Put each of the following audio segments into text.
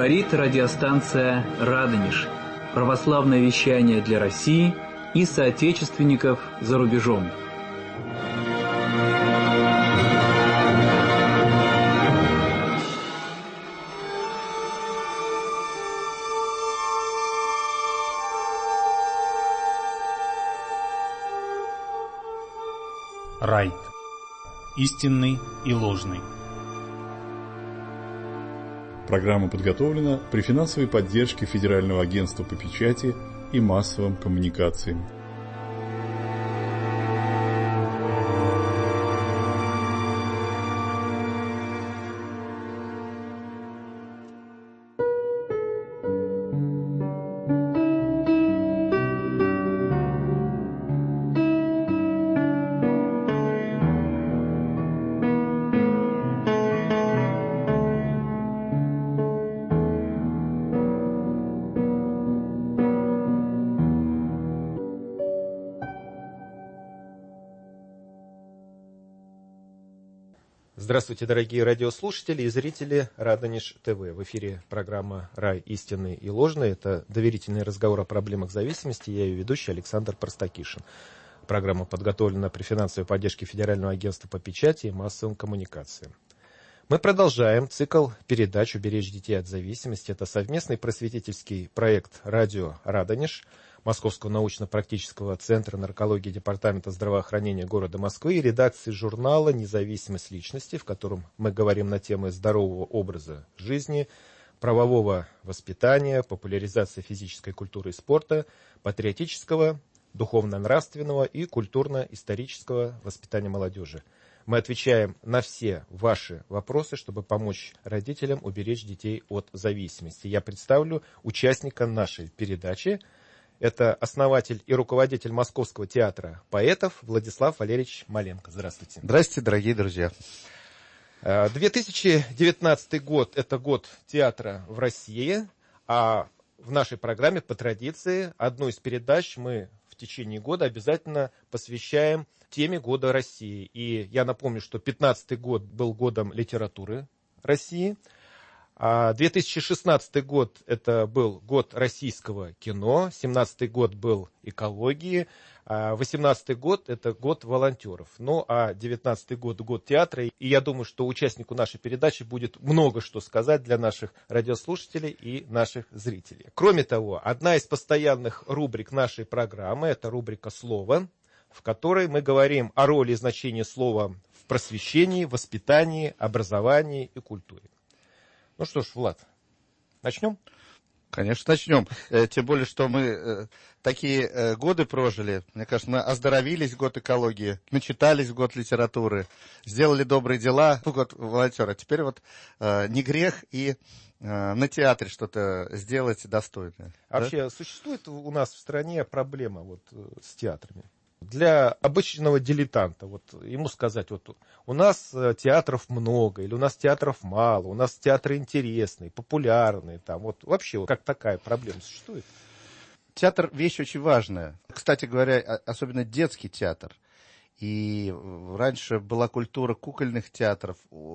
Говорит радиостанция «Радонеж». Православное вещание для России и соотечественников за рубежом. Райт. Истинный и ложный. Программа подготовлена при финансовой поддержке Федерального агентства по печати и массовым коммуникациям. Здравствуйте, дорогие радиослушатели и зрители Радонеж ТВ. В эфире программа «Рай. Истинный и ложный». Это доверительный разговор о проблемах зависимости. Я ее ведущий Александр Простакишин. Программа подготовлена при финансовой поддержке Федерального агентства по печати и массовым коммуникациям. Мы продолжаем цикл передач «Уберечь детей от зависимости». Это совместный просветительский проект «Радио Радонеж», Московского научно-практического центра наркологии Департамента здравоохранения города Москвы и редакции журнала «Независимость личности», в котором мы говорим на темы здорового образа жизни, правового воспитания, популяризации физической культуры и спорта, патриотического, духовно-нравственного и культурно-исторического воспитания молодежи. Мы отвечаем на все ваши вопросы, чтобы помочь родителям уберечь детей от зависимости. Я представлю участника нашей передачи. Это основатель и руководитель Московского театра поэтов Владислав Валерьевич Маленко. Здравствуйте. Здравствуйте, дорогие друзья. 2019 год – это год театра в России, а в нашей программе по традиции одну из передач мы в течение года обязательно посвящаем теме года России. И я напомню, что 2015 год был годом литературы России. 2016 год – это был год российского кино, 2017 год был экологии, 2018 год – это год волонтеров. Ну, а 2019 год – год театра. И я думаю, что участнику нашей передачи будет много что сказать для наших радиослушателей и наших зрителей. Кроме того, одна из постоянных рубрик нашей программы – это рубрика «Слово», в которой мы говорим о роли и значении слова в просвещении, воспитании, образовании и культуре. Ну что ж, Влад, начнем? Конечно, начнем. Тем более, что мы такие годы прожили. Мне кажется, мы оздоровились в год экологии, начитались в год литературы, сделали добрые дела в год волонтера. Теперь вот не грех и на театре что-то сделать достойное. Вообще, да? Существует у нас в стране проблема вот с театрами? Для обычного дилетанта, вот ему сказать, вот у нас театров много, или у нас театров мало, у нас театры интересные, популярные, там, вот вообще вот как такая проблема существует? Театр – вещь очень важная. Кстати говоря, особенно детский театр. И раньше была культура кукольных театров,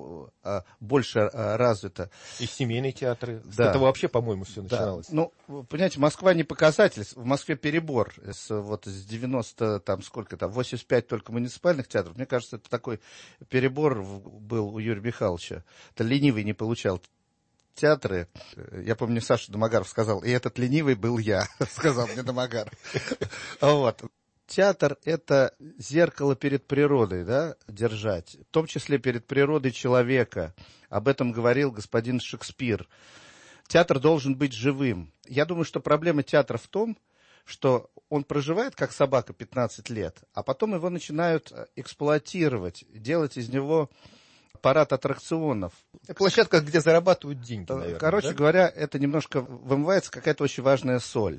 больше развита. И семейные театры. Да. С этого вообще, по-моему, все начиналось. Да. Ну, понимаете, Москва не показатель. В Москве перебор. Вот с 90, там, сколько там, 85 только муниципальных театров. Мне кажется, это такой перебор был у Юрия Михайловича. Это ленивый не получал театры. Я помню, Саша Домогаров сказал, и этот ленивый был я, сказал мне Домогаров. Вот. Театр – это зеркало перед природой, да, держать, в том числе перед природой человека. Об этом говорил господин Шекспир. Театр должен быть живым. Я думаю, что проблема театра в том, что он проживает как собака 15 лет, а потом его начинают эксплуатировать, делать из него парад аттракционов. Площадка, где зарабатывают деньги, наверное. Короче говоря, это немножко вымывается какая-то очень важная соль.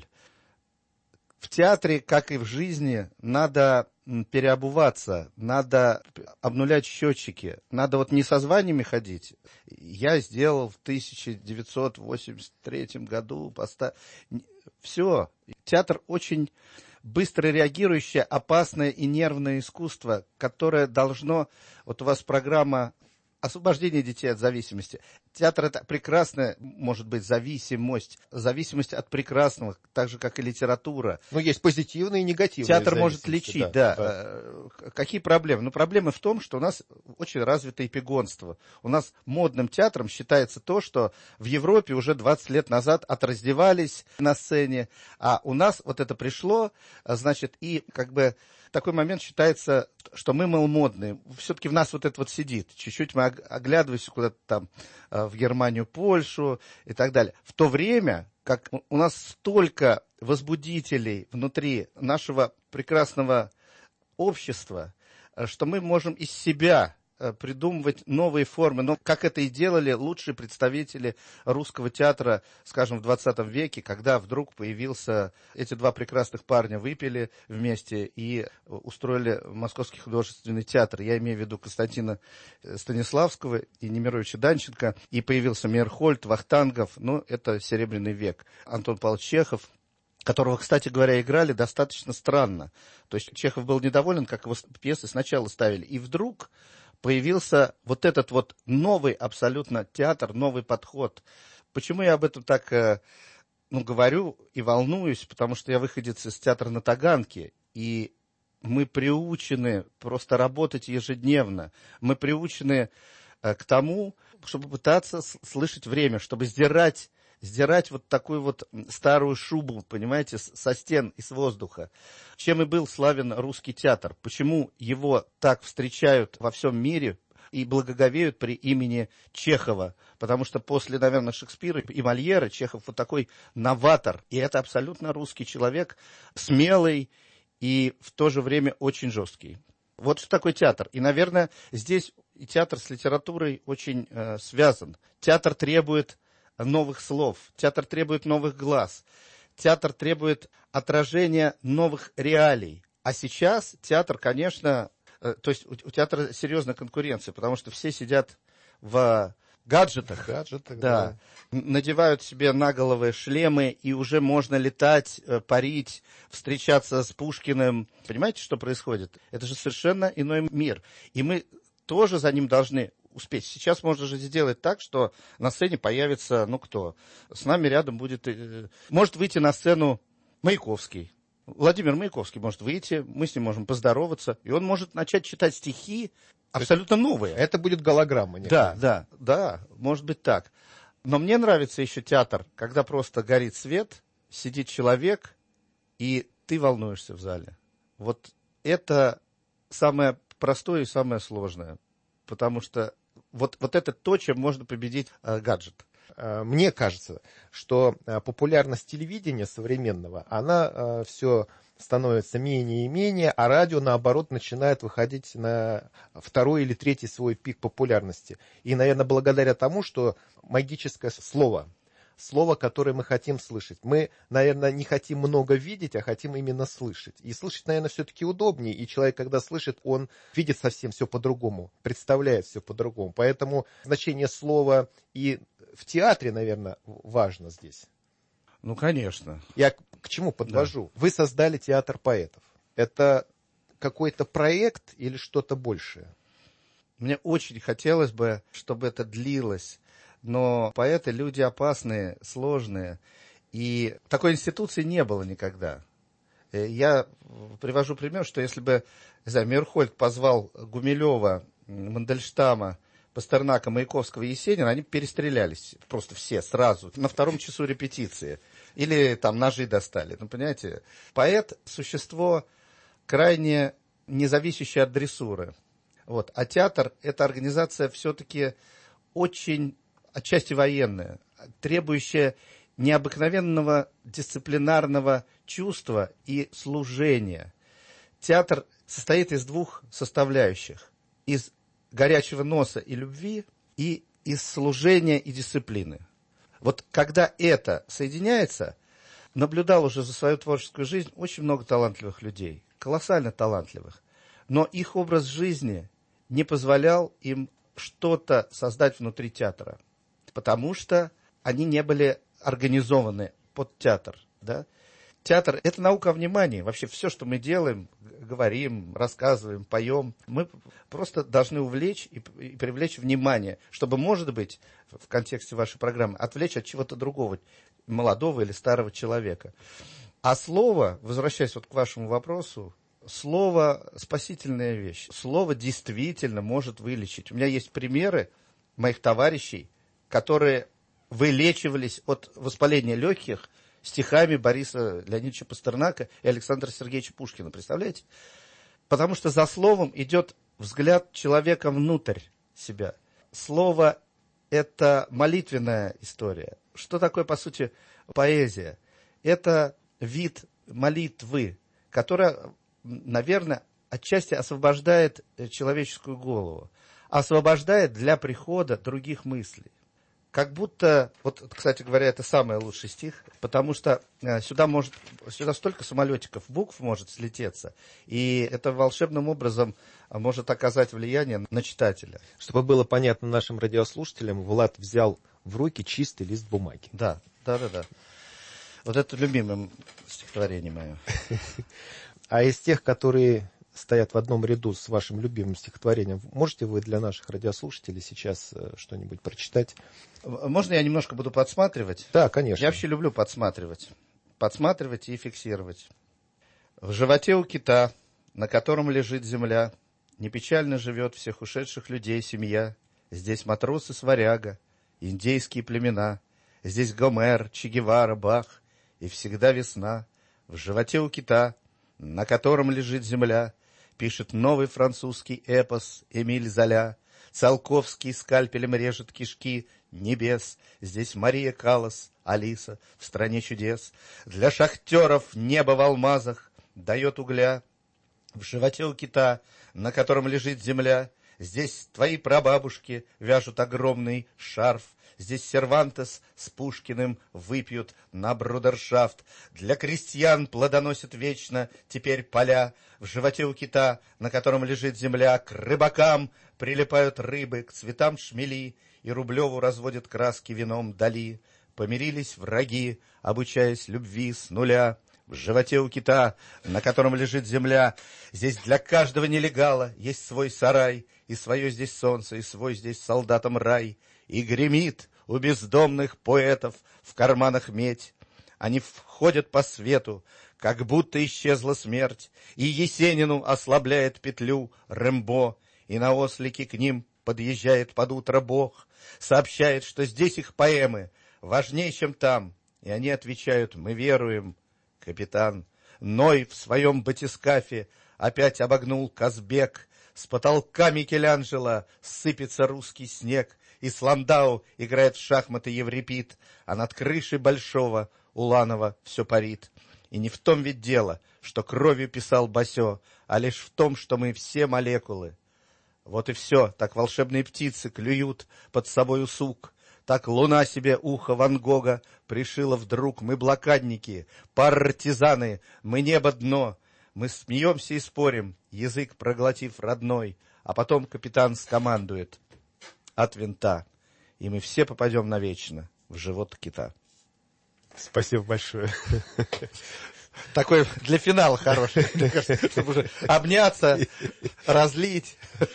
В театре, как и в жизни, надо переобуваться, надо обнулять счетчики, надо вот не со званиями ходить. Я сделал в 1983 году все. Театр очень быстро реагирующее, опасное и нервное искусство, которое должно... Вот у вас программа освобождение детей от зависимости. Театр — это прекрасная, может быть, зависимость от прекрасного, так же, как и литература. Ну, есть позитивные и негативные Театр может зависимости, лечить, да. Какие проблемы? Ну, проблемы в том, что у нас очень развито эпигонство. У нас модным театром считается то, что в Европе уже 20 лет назад отраздевались на сцене, а у нас вот это пришло, значит, и как бы такой момент считается, что мы, мол, модные. Все-таки в нас вот это вот сидит. Чуть-чуть мы оглядываемся куда-то там в Германию, Польшу и так далее. В то время, как у нас столько возбудителей внутри нашего прекрасного общества, что мы можем из себя придумывать новые формы. Но как это и делали лучшие представители русского театра, скажем, в 20 веке, когда вдруг появился, эти два прекрасных парня выпили вместе и устроили Московский художественный театр. Я имею в виду Константина Станиславского и Немировича Данченко. И появился Мейерхольд, Вахтангов. Ну, это Серебряный век. Антон Павлович Чехов, которого, кстати говоря, играли достаточно странно. То есть Чехов был недоволен, как его пьесы сначала ставили. И вдруг появился вот этот вот новый абсолютно театр, новый подход. Почему я об этом так говорю и волнуюсь? Потому что я выходец из театра на Таганке, и мы приучены просто работать ежедневно. Мы приучены к тому, чтобы пытаться слышать время, чтобы сдирать вот такую вот старую шубу, понимаете, со стен и с воздуха. Чем и был славен русский театр. Почему его так встречают во всем мире и благоговеют при имени Чехова? Потому что после, наверное, Шекспира и Мольера Чехов вот такой новатор. И это абсолютно русский человек, смелый и в то же время очень жесткий. Вот что такое театр. И, наверное, здесь и театр с литературой очень связан. Театр требует новых слов, театр требует новых глаз, театр требует отражения новых реалий. А сейчас театр, конечно, то есть у театра серьезная конкуренция, потому что все сидят в гаджетах, да, надевают себе на головы шлемы, и уже можно летать, парить, встречаться с Пушкиным. Понимаете, что происходит? Это же совершенно иной мир. И мы тоже за ним должны успеть. Сейчас можно же сделать так, что на сцене появится, кто? С нами рядом будет, может выйти на сцену Маяковский. Владимир Маяковский может выйти, мы с ним можем поздороваться, и он может начать читать стихи абсолютно новые. Это будет голограмма. Да, может быть так. Но мне нравится еще театр, когда просто горит свет, сидит человек, и ты волнуешься в зале. Вот это самое простое и самое сложное. Потому что вот это то, чем можно победить гаджет. Мне кажется, что популярность телевидения современного, она все становится менее и менее, а радио, наоборот, начинает выходить на второй или третий свой пик популярности. И, наверное, благодаря тому, что магическое слово, которое мы хотим слышать. Мы, наверное, не хотим много видеть, а хотим именно слышать. И слышать, наверное, все-таки удобнее. И человек, когда слышит, он видит совсем все по-другому, представляет все по-другому. Поэтому значение слова и в театре, наверное, важно здесь. Ну, конечно. Я к чему подвожу? Да. Вы создали театр поэтов. Это какой-то проект или что-то большее? Мне очень хотелось бы, чтобы это длилось. Но поэты люди опасные, сложные, и такой институции не было никогда. Я привожу пример, что если бы, не знаю, Мейерхольд позвал Гумилева, Мандельштама, Пастернака, Маяковского и Есенина, они перестрелялись просто все сразу, на втором часу репетиции. Или там ножи достали. Ну, понимаете, поэт – существо крайне независящее от дрессуры. Вот. А театр – это организация все-таки очень отчасти военная, требующая необыкновенного дисциплинарного чувства и служения. Театр состоит из двух составляющих. Из горячего носа и любви, и из служения и дисциплины. Вот когда это соединяется, наблюдал уже за свою творческую жизнь очень много талантливых людей, колоссально талантливых. Но их образ жизни не позволял им что-то создать внутри театра, потому что они не были организованы под театр. Да? Театр – это наука о внимании. Вообще все, что мы делаем, говорим, рассказываем, поем, мы просто должны увлечь и привлечь внимание, чтобы, может быть, в контексте вашей программы, отвлечь от чего-то другого, молодого или старого человека. А слово, возвращаясь вот к вашему вопросу, слово – спасительная вещь. Слово действительно может вылечить. У меня есть примеры моих товарищей, которые вылечивались от воспаления легких стихами Бориса Леонидовича Пастернака и Александра Сергеевича Пушкина. Представляете? Потому что за словом идет взгляд человека внутрь себя. Слово – это молитвенная история. Что такое, по сути, поэзия? Это вид молитвы, которая, наверное, отчасти освобождает человеческую голову. Освобождает для прихода других мыслей. Как будто, вот, кстати говоря, это самый лучший стих, потому что сюда столько самолетиков, букв может слететься, и это волшебным образом может оказать влияние на читателя. Чтобы было понятно нашим радиослушателям, Влад взял в руки чистый лист бумаги. Да. Вот это любимое стихотворение мое. А из тех, которые стоят в одном ряду с вашим любимым стихотворением, можете вы для наших радиослушателей сейчас что-нибудь прочитать? Можно я немножко буду подсматривать? Да, конечно. Я вообще люблю подсматривать. Подсматривать и фиксировать. В животе у кита, на котором лежит земля, не печально живет всех ушедших людей семья. Здесь матросы с варяга, индейские племена. Здесь Гомер, Че Гевара, Бах, и всегда весна. В животе у кита, на котором лежит земля, пишет новый французский эпос Эмиль Золя. Циолковский скальпелем режет кишки небес. Здесь Мария Каллас, Алиса в стране чудес. Для шахтеров небо в алмазах дает угля. В животе у кита, на котором лежит земля, здесь твои прабабушки вяжут огромный шарф. Здесь Сервантес с Пушкиным выпьют на брудершафт. Для крестьян плодоносят вечно теперь поля. В животе у кита, на котором лежит земля, к рыбакам прилипают рыбы, к цветам шмели, и Рублеву разводят краски вином Дали. Помирились враги, обучаясь любви с нуля. В животе у кита, на котором лежит земля, здесь для каждого нелегала есть свой сарай, и свое здесь солнце, и свой здесь солдатам рай. И гремит у бездомных поэтов в карманах медь. Они входят по свету, как будто исчезла смерть, и Есенину ослабляет петлю Рэмбо, и на ослике к ним подъезжает под утро Бог, сообщает, что здесь их поэмы важнее, чем там, и они отвечают: мы веруем, капитан. Ной в своем батискафе опять обогнул Казбек, с потолка Микеланджело сыпется русский снег, и Сландау играет в шахматы Еврипид, а над крышей Большого Уланова все парит. И не в том ведь дело, что кровью писал Басё, а лишь в том, что мы все молекулы. Вот и все, так волшебные птицы клюют под собою сук, так луна себе ухо Ван Гога пришила вдруг. Мы блокадники, партизаны, мы небо дно, мы смеемся и спорим, язык проглотив родной, а потом капитан скомандует: от винта, и мы все попадем навечно в живот кита. Спасибо большое. Такой для финала хороший, мне кажется, чтобы уже обняться, разлить.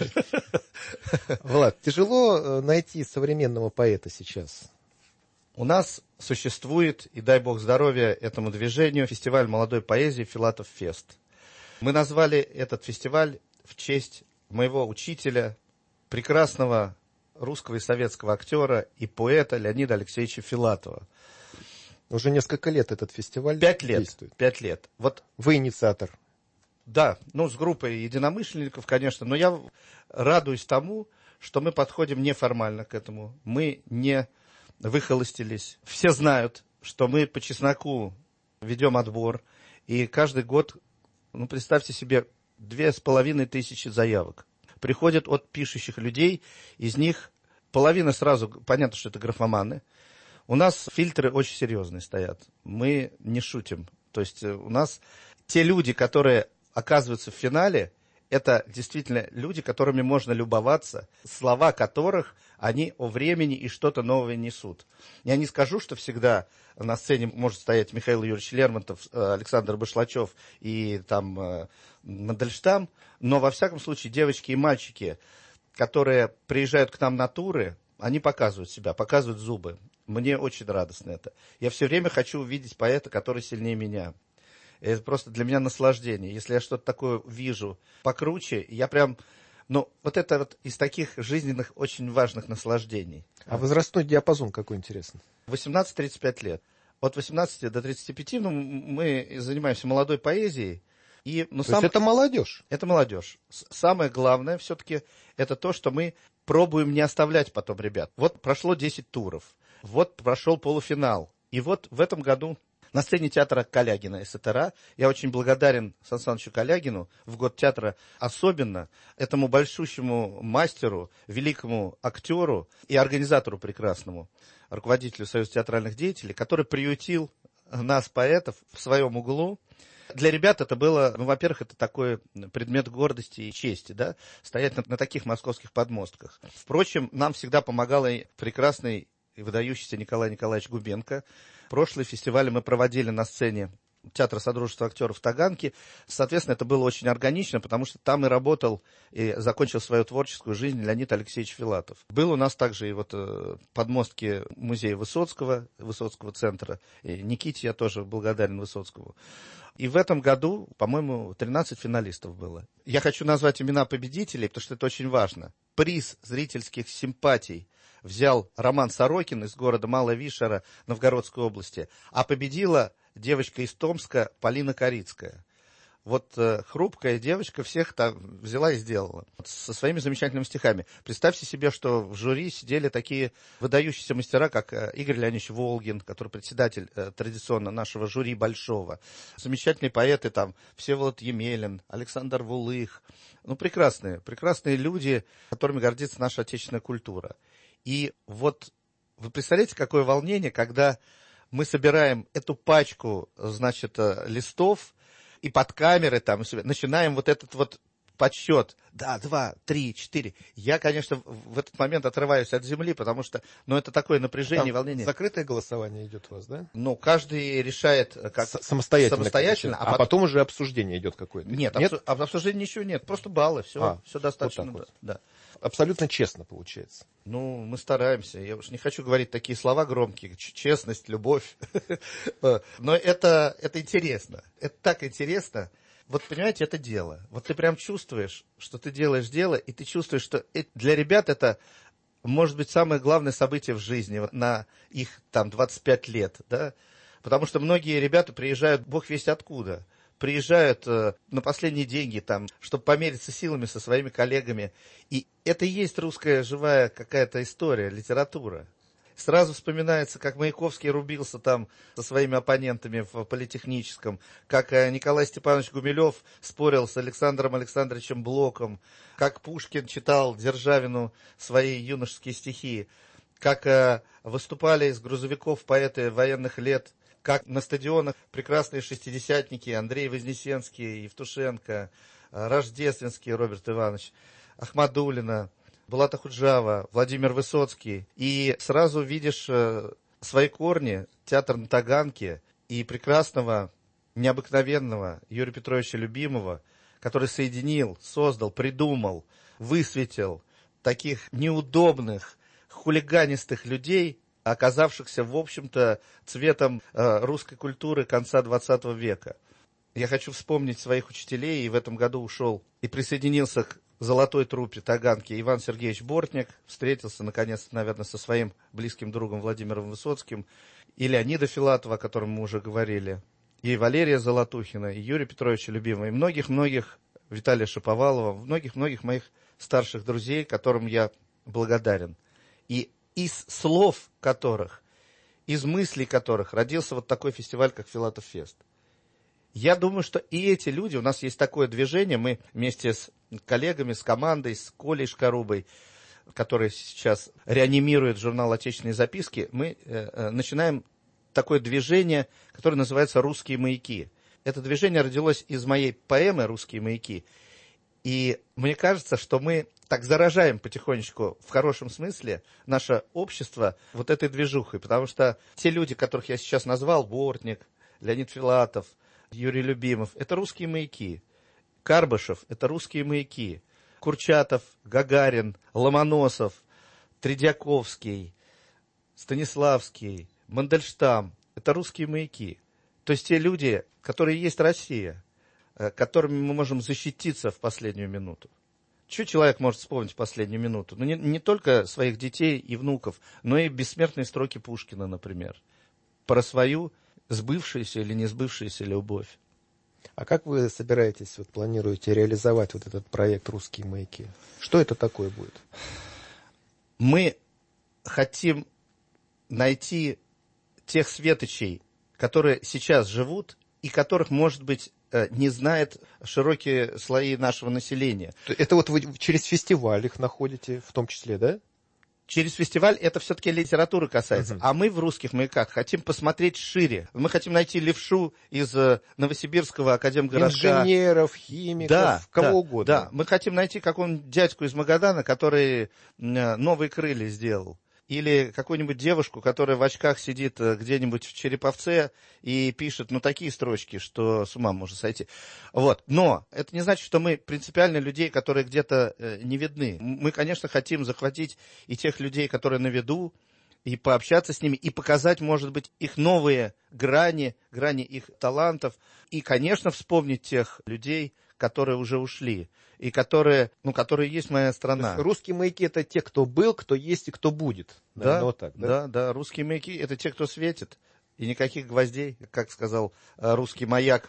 Влад, тяжело найти современного поэта сейчас? У нас существует, и дай бог здоровья этому движению, фестиваль молодой поэзии «Филатов Фест». Мы назвали этот фестиваль в честь моего учителя, прекрасного русского и советского актера и поэта Леонида Алексеевича Филатова. Уже несколько лет этот фестиваль 5 лет. действует. 5 лет. Вот, вы инициатор. да, с группой единомышленников, конечно, но я радуюсь тому, что мы подходим неформально к этому. Мы не выхолостились. Все знают, что мы по чесноку ведем отбор, и каждый год, представьте себе, 2500 заявок приходят от пишущих людей, из них половина сразу, понятно, что это графоманы. У нас фильтры очень серьезные стоят, мы не шутим. То есть у нас те люди, которые оказываются в финале, это действительно люди, которыми можно любоваться, слова которых они о времени и что-то новое несут. Я не скажу, что всегда на сцене может стоять Михаил Юрьевич Лермонтов, Александр Башлачев и там Мандельштам, но во всяком случае девочки и мальчики, которые приезжают к нам на туры, они показывают себя, показывают зубы. Мне очень радостно это. Я все время хочу увидеть поэта, который сильнее меня. Это просто для меня наслаждение. Если я что-то такое вижу покруче, я прям... Ну, вот это вот из таких жизненных очень важных наслаждений. А возрастной диапазон какой интересный? 18-35 лет. От 18 до 35 мы занимаемся молодой поэзией. И, То есть это молодежь? Это молодежь. Самое главное все-таки это то, что мы пробуем не оставлять потом ребят. Вот прошло 10 туров. Вот прошел полуфинал. И вот в этом году на сцене театра Калягина СТРА я очень благодарен Сан Санычу Калягину, в год театра особенно, этому большущему мастеру, великому актеру и организатору прекрасному, руководителю Союза театральных деятелей, который приютил нас, поэтов, в своем углу. Для ребят это было, ну, во-первых, это такой предмет гордости и чести, да, стоять на таких московских подмостках. Впрочем, нам всегда помогал и прекрасный и выдающийся Николай Николаевич Губенко. Прошлый фестиваль мы проводили на сцене Театра Содружества актеров Таганки. Соответственно, это было очень органично, потому что там и работал, и закончил свою творческую жизнь Леонид Алексеевич Филатов. Был у нас также и вот подмостки музея Высоцкого центра. И Никите я тоже благодарен Высоцкому. И в этом году, по-моему, 13 финалистов было. Я хочу назвать имена победителей, потому что это очень важно. Приз зрительских симпатий взял Роман Сорокин из города Малая Вишера Новгородской области, а победила девочка из Томска Полина Корицкая. Вот хрупкая девочка всех там взяла и сделала. Со своими замечательными стихами. Представьте себе, что в жюри сидели такие выдающиеся мастера, как Игорь Леонидович Волгин, который председатель традиционно нашего жюри большого. Замечательные поэты там Всеволод Емелин, Александр Вулых. Ну, прекрасные люди, которыми гордится наша отечественная культура. И вот вы представляете, какое волнение, когда мы собираем эту пачку, значит, листов, и под камеры там начинаем вот этот вот подсчет. Да, 2, 3, 4. Я, конечно, в этот момент отрываюсь от земли, потому что, ну, это такое напряжение, там волнение. Закрытое голосование идет у вас, да? Ну, каждый решает как самостоятельно. А потом уже обсуждение идет какое-то. Нет? Обсуждения ничего нет, просто баллы, все достаточно. Вот так вот. Да. Абсолютно честно получается. Ну, мы стараемся. Я уж не хочу говорить такие слова громкие. Честность, любовь. Но это интересно. Это так интересно. Вот, понимаете, это дело. Вот ты прям чувствуешь, что ты делаешь дело, и ты чувствуешь, что для ребят это может быть самое главное событие в жизни, вот на их там 25 лет, да? Потому что многие ребята приезжают, бог весть откуда, приезжают на последние деньги, там, чтобы помериться силами со своими коллегами. И это и есть русская живая какая-то история, литература. Сразу вспоминается, как Маяковский рубился там со своими оппонентами в политехническом, как Николай Степанович Гумилев спорил с Александром Александровичем Блоком, как Пушкин читал Державину свои юношеские стихи, как выступали из грузовиков поэты военных лет, как на стадионах прекрасные шестидесятники Андрей Вознесенский, Евтушенко, Рождественский Роберт Иванович, Ахмадуллина, Булат Ахуджава, Владимир Высоцкий. И сразу видишь свои корни, театр на Таганке и прекрасного, необыкновенного Юрия Петровича Любимого, который соединил, создал, придумал, высветил таких неудобных, хулиганистых людей, оказавшихся, в общем-то, цветом русской культуры конца XX века. Я хочу вспомнить своих учителей, и в этом году ушел и присоединился к золотой труппе Таганки Иван Сергеевич Бортник, встретился, наконец, наверное, со своим близким другом Владимиром Высоцким, и Леонида Филатова, о котором мы уже говорили, и Валерия Золотухина, и Юрия Петровича Любимого, и многих-многих, Виталия Шаповалова, многих-многих моих старших друзей, которым я благодарен. И из слов которых, из мыслей которых родился вот такой фестиваль, как Филатов Фест. Я думаю, что и эти люди, у нас есть такое движение, мы вместе с коллегами, с командой, с Колей Шкарубой, который сейчас реанимирует журнал «Отечественные записки», мы начинаем такое движение, которое называется «Русские маяки». Это движение родилось из моей поэмы «Русские маяки». И мне кажется, что мы так заражаем потихонечку, в хорошем смысле, наше общество вот этой движухой. Потому что те люди, которых я сейчас назвал, Бортник, Леонид Филатов, Юрий Любимов, это русские маяки. Карбышев – это русские маяки. Курчатов, Гагарин, Ломоносов, Тредьяковский, Станиславский, Мандельштам – это русские маяки. То есть те люди, которые есть Россия, которыми мы можем защититься в последнюю минуту. Что человек может вспомнить в последнюю минуту? Ну, не только своих детей и внуков, но и бессмертные строки Пушкина, например, про свою сбывшуюся или не сбывшуюся любовь. А как вы собираетесь, планируете реализовать вот этот проект «Русские маяки»? Что это такое будет? Мы хотим найти тех светочей, которые сейчас живут и которых, может быть, не знают широкие слои нашего населения. Это вот вы через фестиваль их находите, в том числе, да? Через фестиваль это все-таки литература касается. А мы в «Русских маяках» хотим посмотреть шире. Мы хотим найти левшу из Новосибирского академгородка. Инженеров, химиков, кого угодно. Да, мы хотим найти какого-нибудь дядьку из Магадана, который новые крылья сделал. Или какую-нибудь девушку, которая в очках сидит где-нибудь в Череповце и пишет, такие строчки, что с ума можно сойти. Вот. Но это не значит, что мы принципиально людей, которые где-то не видны. Мы, конечно, хотим захватить и тех людей, которые на виду, и пообщаться с ними, и показать, может быть, их новые грани их талантов. И, конечно, вспомнить тех людей, которые уже ушли, и которые есть моя страна. Русские маяки — это те, кто был, кто есть и кто будет. Да, вот так, да? Да, русские маяки — это те, кто светит. И никаких гвоздей, как сказал русский маяк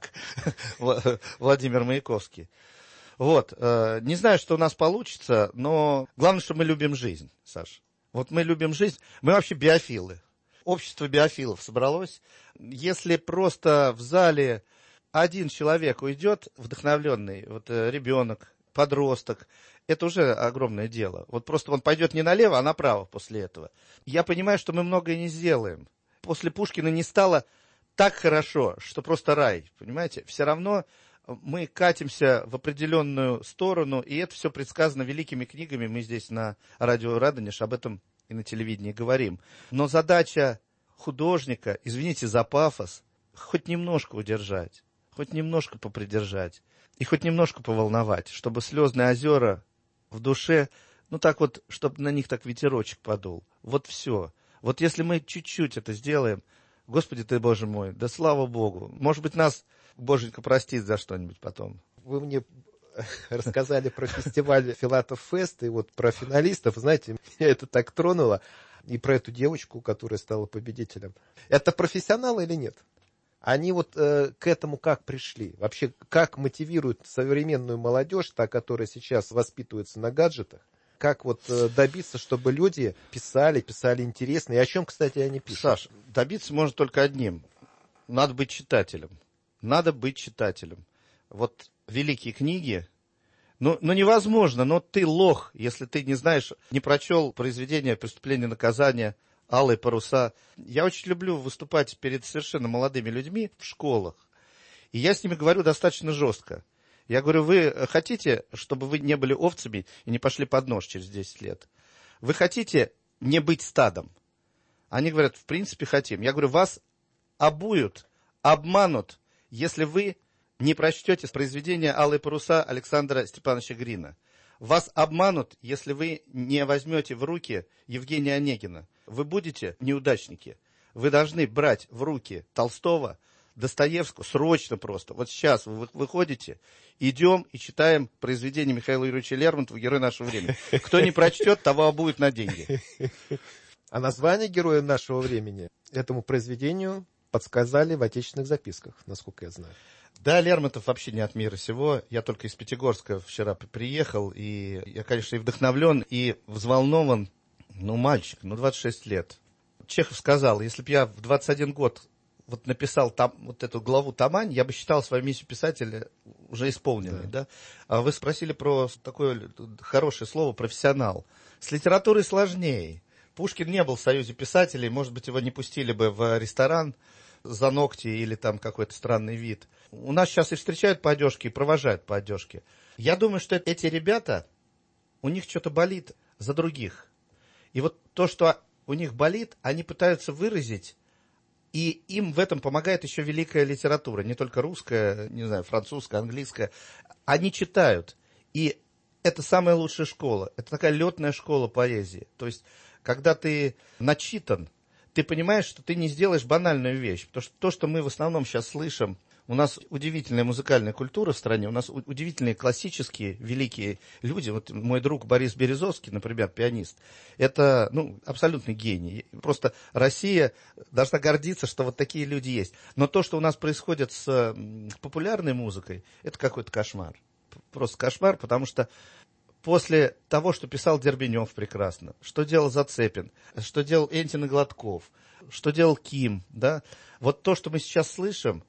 Владимир Маяковский. Вот, не знаю, что у нас получится, но главное, что мы любим жизнь, Саш. Вот мы любим жизнь, мы вообще биофилы. Общество биофилов собралось. Если просто в зале один человек уйдет вдохновленный, ребенок, подросток, это уже огромное дело. Просто он пойдет не налево, а направо после этого. Я понимаю, что мы многое не сделаем. После Пушкина не стало так хорошо, что просто рай, понимаете? Все равно мы катимся в определенную сторону, и это все предсказано великими книгами. Мы здесь на радио Радонеж об этом и на телевидении говорим. Но задача художника, извините за пафос, хоть немножко удержать, хоть немножко попридержать и хоть немножко поволновать, чтобы слезные озера в душе, чтобы на них так ветерочек подул. Вот все. Вот если мы чуть-чуть это сделаем, Господи ты, Боже мой, да слава Богу. Может быть, нас Боженька простит за что-нибудь потом. Вы мне рассказали про фестиваль Филатов Фест и про финалистов. Знаете, меня это так тронуло. И про эту девочку, которая стала победителем. Это профессионалы или нет? Они к этому как пришли? Вообще, как мотивируют современную молодежь, та, которая сейчас воспитывается на гаджетах? Как добиться, чтобы люди писали интересно? И о чем, кстати, они пишут? Саш, добиться можно только одним. Надо быть читателем. Великие книги, невозможно, ты лох, если ты не знаешь, не прочел произведение «Преступление и наказание», «Алые паруса». Я очень люблю выступать перед совершенно молодыми людьми в школах. И я с ними говорю достаточно жестко. Я говорю, вы хотите, чтобы вы не были овцами и не пошли под нож через 10 лет? Вы хотите не быть стадом? Они говорят, в принципе, хотим. Я говорю, вас обуют, обманут, если вы не прочтете произведение «Алые паруса» Александра Степановича Грина. Вас обманут, если вы не возьмете в руки Евгения Онегина. Вы будете неудачники. Вы должны брать в руки Толстого, Достоевского, срочно просто. Вот сейчас вы выходите, идем и читаем произведение Михаила Юрьевича Лермонтова «Герой нашего времени». Кто не прочтет, того обуют на деньги. А название «Героя нашего времени» этому произведению подсказали в отечественных записках, насколько я знаю. Да, Лермонтов вообще не от мира сего. Я только из Пятигорска вчера приехал, и я, конечно, и вдохновлен, и взволнован. Мальчик, 26 лет. Чехов сказал, если бы я в 21 год написал эту главу «Тамань», я бы считал свою миссию писателя уже исполненной. Да. А вы спросили про такое хорошее слово «профессионал». С литературой сложнее. Пушкин не был в Союзе писателей, может быть, его не пустили бы в ресторан за ногти или там какой-то странный вид. У нас сейчас и встречают по одежке, и провожают по одежке. Я думаю, что эти ребята, у них что-то болит за других. И вот то, что у них болит, они пытаются выразить, и им в этом помогает еще великая литература, не только русская, не знаю, французская, английская. Они читают, и это самая лучшая школа, это такая летная школа поэзии. То есть, когда ты начитан, ты понимаешь, что ты не сделаешь банальную вещь, потому что то, что мы в основном сейчас слышим, у нас удивительная музыкальная культура в стране, у нас удивительные классические великие люди. Вот мой друг Борис Березовский, например, пианист, это абсолютный гений. Просто Россия должна гордиться, что вот такие люди есть. Но то, что у нас происходит с популярной музыкой, это какой-то кошмар. Просто кошмар, потому что после того, что писал Дербенев прекрасно, что делал Зацепин, что делал Энтин и Гладков, что делал Ким, да, вот то, что мы сейчас слышим,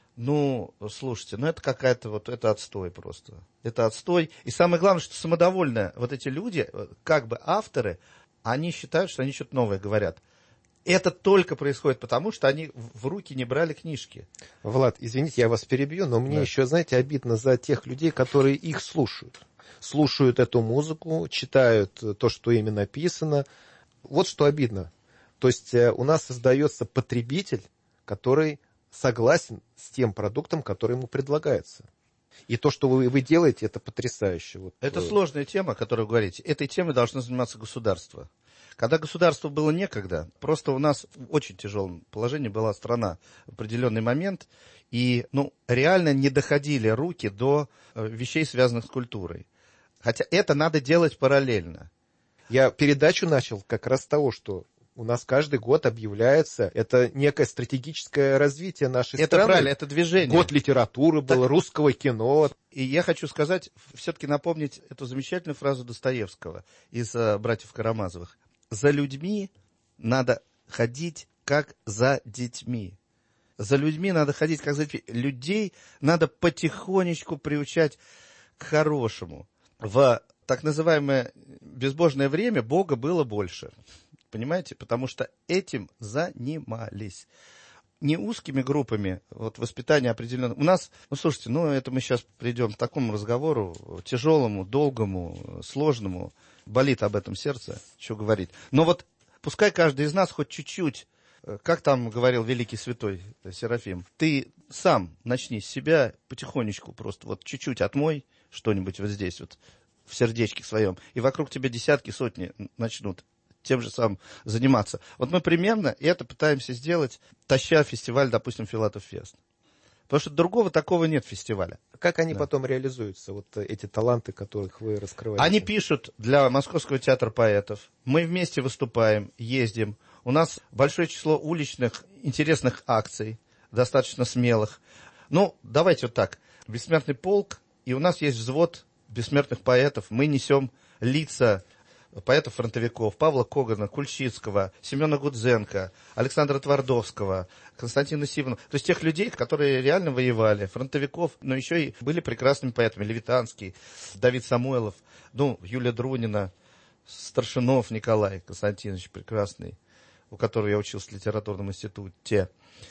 слушайте, это какая-то это отстой просто. Это отстой. И самое главное, что самодовольные вот эти люди, как бы авторы, они считают, что они что-то новое говорят. Это только происходит потому, что они в руки не брали книжки. Влад, извините, я вас перебью, но мне еще, знаете, обидно за тех людей, которые их слушают. Слушают эту музыку, читают то, что ими написано. Вот что обидно. То есть у нас создается потребитель, который согласен с тем продуктом, который ему предлагается. И то, что вы делаете, это потрясающе. Это сложная тема, о которой вы говорите. Этой темой должно заниматься государство. Когда государству было некогда, просто у нас в очень тяжелом положении была страна в определенный момент, и реально не доходили руки до вещей, связанных с культурой. Хотя это надо делать параллельно. Я передачу начал как раз с того, что у нас каждый год объявляется, это некое стратегическое развитие нашей страны. Это правильно, это движение. Год литературы был, русского кино. И я хочу сказать, все-таки напомнить эту замечательную фразу Достоевского из «Братьев Карамазовых». «За людьми надо ходить, как за детьми». За людьми надо ходить, как за детьми. Людей надо потихонечку приучать к хорошему. В так называемое безбожное время Бога было больше. Понимаете? Потому что этим занимались. Не узкими группами воспитания определенного. У нас, слушайте, это мы сейчас придем к такому разговору, тяжелому, долгому, сложному. Болит об этом сердце, что говорить. Но пускай каждый из нас хоть чуть-чуть, как там говорил великий святой Серафим, ты сам начни с себя потихонечку, просто чуть-чуть отмой что-нибудь здесь, в сердечке своем, и вокруг тебя десятки, сотни начнут тем же самым заниматься. Мы примерно это пытаемся сделать, таща фестиваль, допустим, Филатов Фест. Потому что другого такого нет фестиваля. Как они потом реализуются, эти таланты, которых вы раскрываете? Они пишут для Московского театра поэтов. Мы вместе выступаем, ездим. У нас большое число уличных интересных акций, достаточно смелых. Давайте так. Бессмертный полк, и у нас есть взвод бессмертных поэтов. Мы несем лица поэтов-фронтовиков: Павла Когана, Кульчицкого, Семена Гудзенко, Александра Твардовского, Константина Сиванова. То есть тех людей, которые реально воевали, фронтовиков, но еще и были прекрасными поэтами. Левитанский, Давид Самойлов, Юлия Друнина, Старшинов Николай Константинович прекрасный, у которого я учился в литературном институте.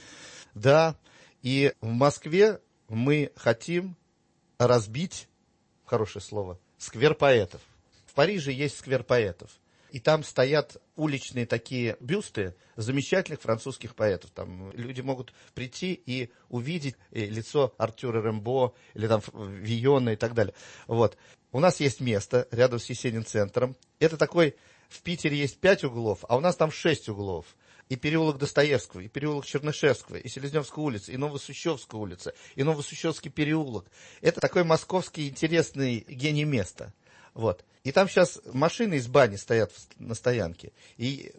Да, и в Москве мы хотим разбить, хорошее слово, сквер поэтов. В Париже есть сквер поэтов, и там стоят уличные такие бюсты замечательных французских поэтов. Там люди могут прийти и увидеть лицо Артюра Рембо или Вийона и так далее. У нас есть место рядом с Есенин-центром. Это такой, в Питере есть 5 углов, а у нас там 6 углов. И переулок Достоевского, и переулок Чернышевского, и Селезневская улица, и Новосущевская улица, и Новосущевский переулок. Это такой московский интересный гений места. И там сейчас машины из бани стоят на стоянке. И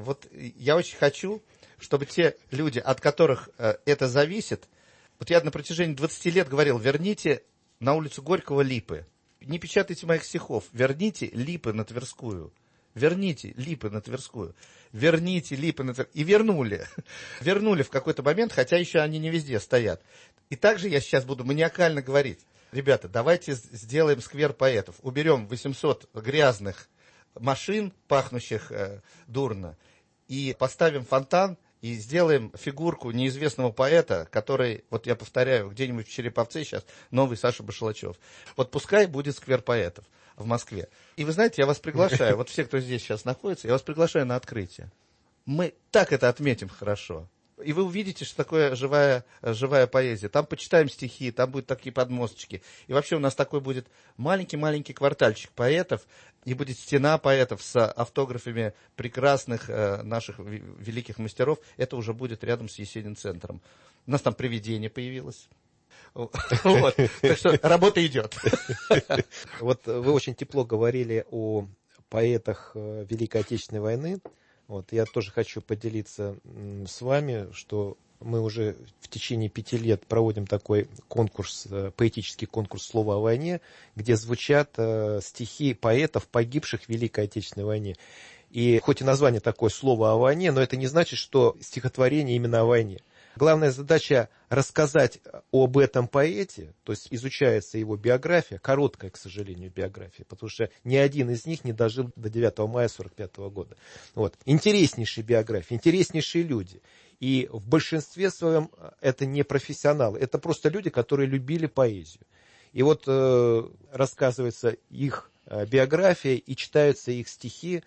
я очень хочу, чтобы те люди, от которых это зависит, я на протяжении 20 лет говорил: верните на улицу Горького липы. Не печатайте моих стихов, верните липы на Тверскую. Верните липы на Тверскую. Верните липы на Тверскую. И вернули. Вернули в какой-то момент, хотя еще они не везде стоят. И также я сейчас буду маниакально говорить: ребята, давайте сделаем сквер поэтов. Уберем 800 грязных машин, пахнущих дурно, и поставим фонтан, и сделаем фигурку неизвестного поэта, который, я повторяю, где-нибудь в Череповце сейчас новый Саша Башлачев. Пускай будет сквер поэтов. в Москве. И вы знаете, я вас приглашаю, вот все, кто здесь сейчас находится, я вас приглашаю на открытие. Мы так это отметим хорошо. И вы увидите, что такое живая поэзия. Там почитаем стихи, там будут такие подмосточки. И вообще у нас такой будет маленький-маленький квартальчик поэтов, и будет стена поэтов с автографами прекрасных наших великих мастеров. Это уже будет рядом с Есенин-центром. У нас там привидение появилось. Вот. Так что работа идет. Вот вы очень тепло говорили о поэтах Великой Отечественной войны. Вот, я тоже хочу поделиться с вами, что мы уже в течение 5 лет проводим такой конкурс, поэтический конкурс «Слово о войне», где звучат стихи поэтов, погибших в Великой Отечественной войне. И хоть и название такое «Слово о войне», но это не значит, что стихотворение именно о войне. Главная задача рассказать об этом поэте, то есть изучается его биография, короткая, к сожалению, биография, потому что ни один из них не дожил до 9 мая 1945 года. Вот. Интереснейшие биографии, интереснейшие люди. И в большинстве своем это не профессионалы, это просто люди, которые любили поэзию. И вот рассказывается их биография и читаются их стихи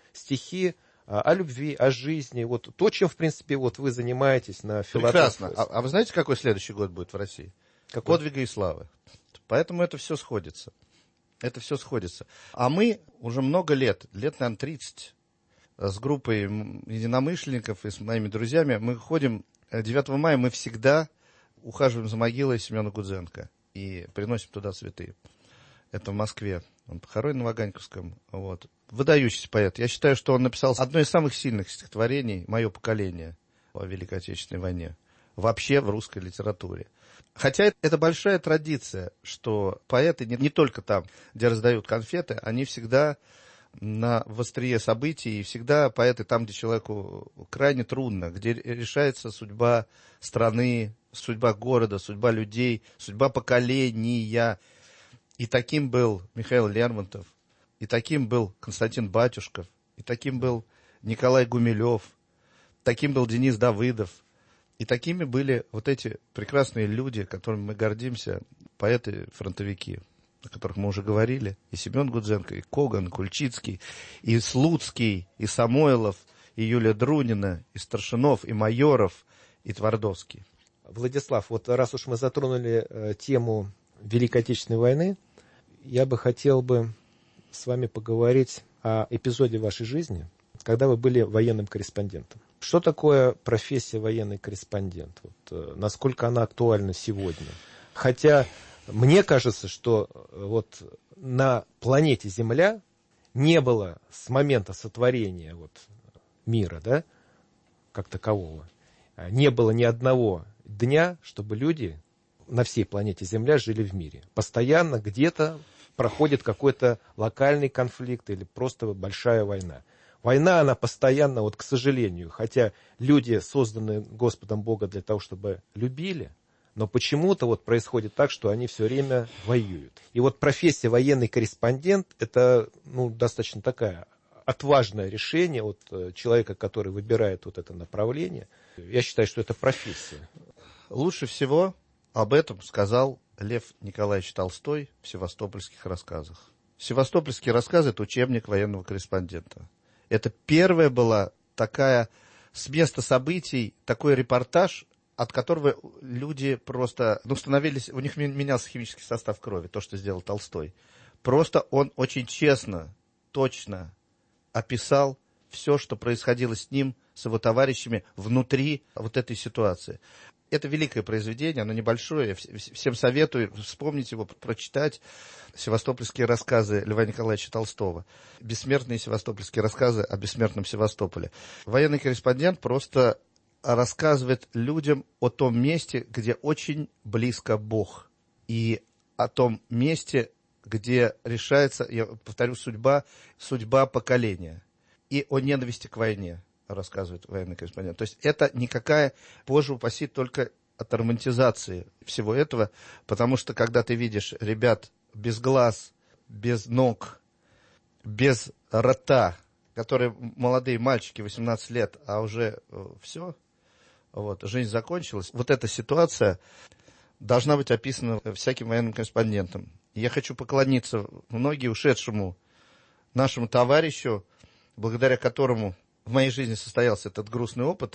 о любви, о жизни. Вот то, чем, в принципе, вот вы занимаетесь на философии. Прекрасно. А вы знаете, какой следующий год будет в России? Какой? Подвига и славы. Поэтому это все сходится. Это все сходится. А мы уже много лет, наверное, 30, с группой единомышленников и с моими друзьями, мы ходим 9 мая, мы всегда ухаживаем за могилой Семена Гудзенко и приносим туда цветы. Это в Москве. Он похоронен на Ваганьковском. Вот. Выдающийся поэт. Я считаю, что он написал одно из самых сильных стихотворений «Мое поколение» о Великой Отечественной войне. Вообще в русской литературе. Хотя это большая традиция, что поэты не только там, где раздают конфеты, они всегда на острие событий, и всегда поэты там, где человеку крайне трудно, где решается судьба страны, судьба города, судьба людей, судьба поколения. И таким был Михаил Лермонтов, и таким был Константин Батюшков, и таким был Николай Гумилев, таким был Денис Давыдов. И такими были вот эти прекрасные люди, которыми мы гордимся, поэты-фронтовики, о которых мы уже говорили. И Семен Гудзенко, и Коган, и Кульчицкий, и Слуцкий, и Самойлов, и Юлия Друнина, и Старшинов, и Майоров, и Твардовский. Владислав, вот раз уж мы затронули тему Великой Отечественной войны, я бы хотел с вами поговорить о эпизоде вашей жизни, когда вы были военным корреспондентом. Что такое профессия военный корреспондент? Вот, насколько она актуальна сегодня? Хотя мне кажется, что вот на планете Земля не было с момента сотворения мира, да, как такового, не было ни одного дня, чтобы люди на всей планете Земля жили в мире. Постоянно где-то проходит какой-то локальный конфликт или просто большая война. Война, она постоянно, к сожалению, хотя люди созданы Господом Богом для того, чтобы любили, но почему-то происходит так, что они все время воюют. И профессия военный корреспондент, это достаточно такая отважное решение человека, который выбирает это направление. Я считаю, что это профессия. Лучше всего об этом сказал Лев Николаевич Толстой в «Севастопольских рассказах». «Севастопольские рассказы» — это учебник военного корреспондента. Это первая была такая, с места событий, такой репортаж, от которого люди просто, становились, у них менялся химический состав крови, то, что сделал Толстой. Просто он очень честно, точно описал все, что происходило с ним, с его товарищами внутри этой ситуации. Это великое произведение, оно небольшое, я всем советую вспомнить его, прочитать. «Севастопольские рассказы» Льва Николаевича Толстого. Бессмертные севастопольские рассказы о бессмертном Севастополе. Военный корреспондент просто рассказывает людям о том месте, где очень близко Бог. И о том месте, где решается, я повторю, судьба поколения. И о ненависти к войне рассказывает военный корреспондент. То есть это никакая, Боже упаси, только от романтизации всего этого, потому что когда ты видишь ребят без глаз, без ног, без рта, которые молодые мальчики, 18 лет, а уже все, жизнь закончилась, эта ситуация должна быть описана всяким военным корреспондентом. Я хочу поклониться в ноги ушедшему нашему товарищу, благодаря которому в моей жизни состоялся этот грустный опыт,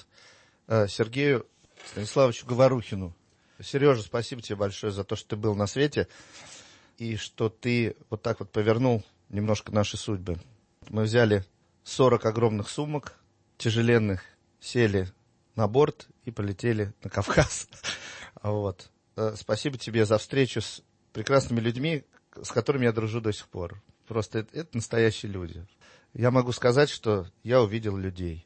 Сергею Станиславовичу Говорухину. Сережа, спасибо тебе большое за то, что ты был на свете, и что ты вот так вот повернул немножко наши судьбы. Мы взяли 40 огромных сумок, тяжеленных, сели на борт и полетели на Кавказ. Вот. Спасибо тебе за встречу с прекрасными людьми, с которыми я дружу до сих пор. Просто это настоящие люди. Я могу сказать, что я увидел людей.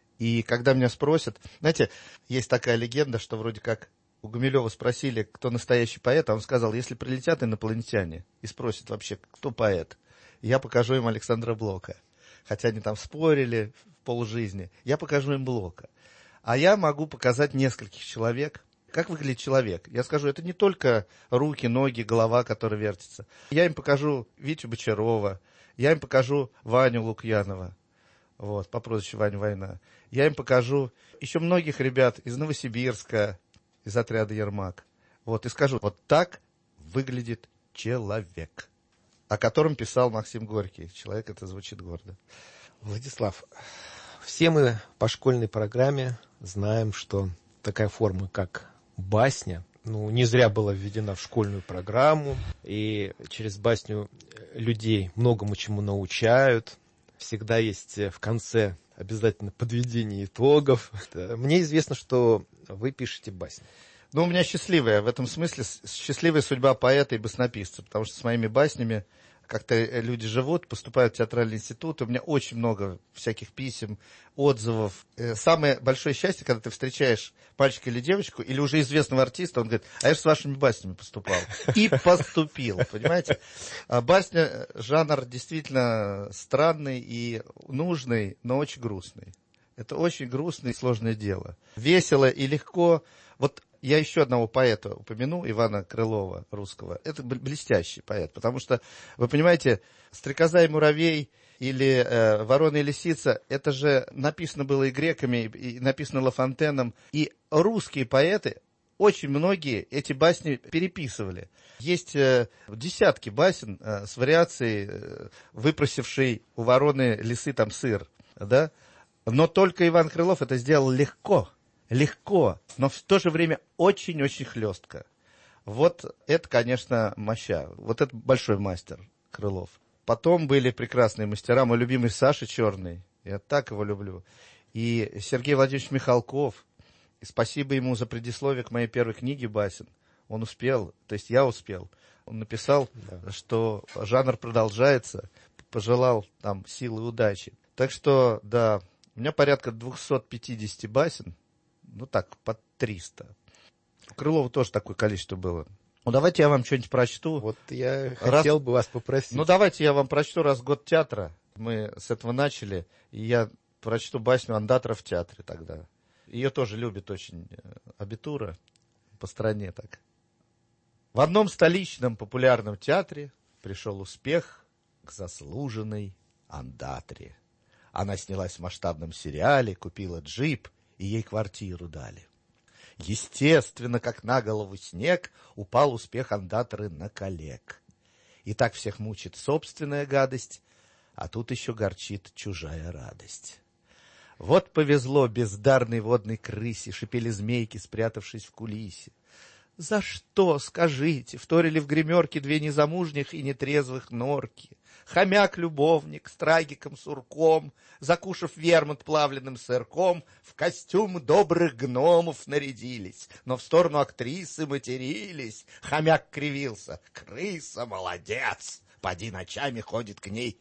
И когда меня спросят... Знаете, есть такая легенда, что вроде как у Гумилева спросили, кто настоящий поэт, а он сказал, если прилетят инопланетяне и спросят вообще, кто поэт, я покажу им Александра Блока. Хотя они там спорили в полжизни. Я покажу им Блока. А я могу показать нескольких человек. Как выглядит человек? Я скажу, это не только руки, ноги, голова, которая вертится. Я им покажу Витю Бочарова, я им покажу Ваню Лукьянова, вот, по прозвищу Ваня Война. Я им покажу еще многих ребят из Новосибирска, из отряда Ермак. Вот, и скажу, вот так выглядит человек, о котором писал Максим Горький. Человек, это звучит гордо. Владислав, все мы по школьной программе знаем, что такая форма, как басня, не зря была введена в школьную программу, и через басню людей многому чему научают. Всегда есть в конце обязательно подведение итогов. Мне известно, что вы пишете басни. У меня счастливая, в этом смысле, счастливая судьба поэта и баснописца, потому что с моими баснями как-то люди живут, поступают в театральный институт, у меня очень много всяких писем, отзывов. Самое большое счастье, когда ты встречаешь мальчика или девочку, или уже известного артиста, он говорит, а я же с вашими баснями поступал. И поступил, понимаете? Басня, жанр действительно странный и нужный, но очень грустный. Это очень грустное и сложное дело. Весело и легко. Вот я еще одного поэта упомяну, Ивана Крылова, русского. Это блестящий поэт, потому что, вы понимаете, «Стрекоза и муравей» или «Ворона и лисица» это же написано было и греками, и написано Ла Фонтеном. И русские поэты, очень многие эти басни переписывали. Есть десятки басен с вариацией, выпросившей у вороны лисы там сыр, да? Но только Иван Крылов это сделал легко, но в то же время очень-очень хлестко. Вот это, конечно, моща. Вот это большой мастер Крылов. Потом были прекрасные мастера. Мой любимый Саша Черный. Я так его люблю. И Сергей Владимирович Михалков. И спасибо ему за предисловие к моей первой книге басен. Он успел, то есть я успел. Он написал, что жанр продолжается. Пожелал там силы и удачи. Так что, да, у меня порядка 250 басен. Так, под 300. У Крылова тоже такое количество было. Давайте я вам что-нибудь прочту. Вот я хотел бы вас попросить. Давайте я вам прочту раз в год театра. Мы с этого начали. И я прочту басню Ондатра в театре тогда. Ее тоже любит очень абитура по стране так. В одном столичном популярном театре пришел успех к заслуженной Ондатре. Она снялась в масштабном сериале, купила джип, и ей квартиру дали. Естественно, как на голову снег, упал успех Ондатры на коллег. И так всех мучит собственная гадость, а тут еще горчит чужая радость. Вот повезло бездарной водной крысе, шипели змейки, спрятавшись в кулисе. За что, скажите, вторили в гримерке две незамужних и нетрезвых норки? Хомяк-любовник с трагиком-сурком, закушав вермут плавленным сырком, в костюм добрых гномов нарядились, но в сторону актрисы матерились. Хомяк кривился. Крыса молодец, поди ночами ходит к ней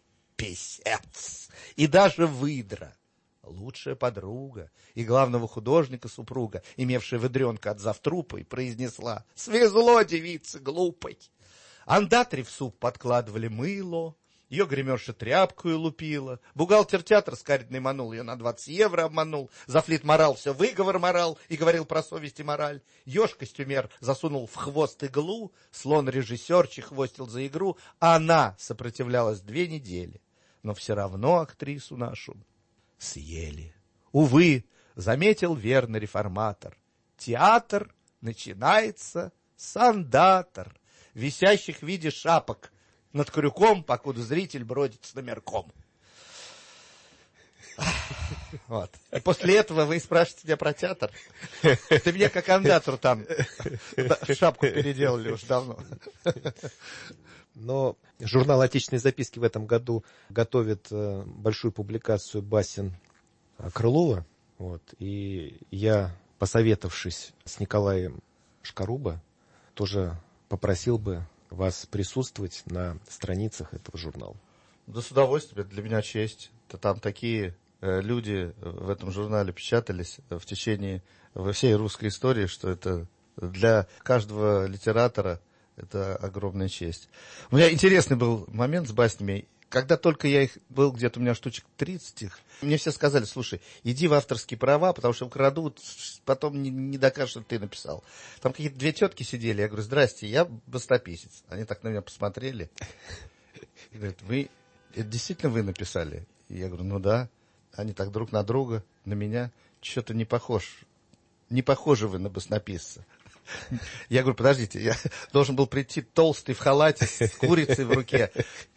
писец. И даже выдра, лучшая подруга и главного художника супруга, имевшая выдренка от завтрупой, произнесла: «Свезло девице глупой». Ондатре в суп подкладывали мыло, ее гримерша тряпкою лупила, бухгалтер театра скаридный манул, ее на 20 евро обманул, зафлит морал все выговор морал и говорил про совесть и мораль. Еж-костюмер засунул в хвост иглу, слон-режиссер чехвостил за игру, а она сопротивлялась 2 недели, но все равно актрису нашу съели. Увы, заметил верный реформатор, театр начинается с Ондатр. висящих в виде шапок над крюком, покуда зритель бродит с номерком. Вот. И после этого вы спрашиваете меня про театр. Ты меня как андатор там шапку переделали уж давно. Но журнал «Отечественные записки» в этом году готовит большую публикацию басен Крылова. Вот. И я, посоветовавшись с Николаем Шкарубо, тоже попросил бы вас присутствовать на страницах этого журнала. Да с удовольствием, это для меня честь. Там такие люди в этом журнале печатались в течение всей русской истории, что это для каждого литератора это огромная честь. У меня интересный был момент с баснями. Когда только я их был, где-то у меня штучек 30 их, мне все сказали: слушай, иди в авторские права, потому что украдут, потом не докажут, что ты написал. Там какие-то две тетки сидели, я говорю: здрасте, я баснописец. Они так на меня посмотрели. И говорят: это действительно вы написали? И я говорю: ну да. Они так друг на друга, на меня. Что-то не похожи вы на баснописца. Я говорю: подождите, я должен был прийти толстый в халате, с курицей в руке,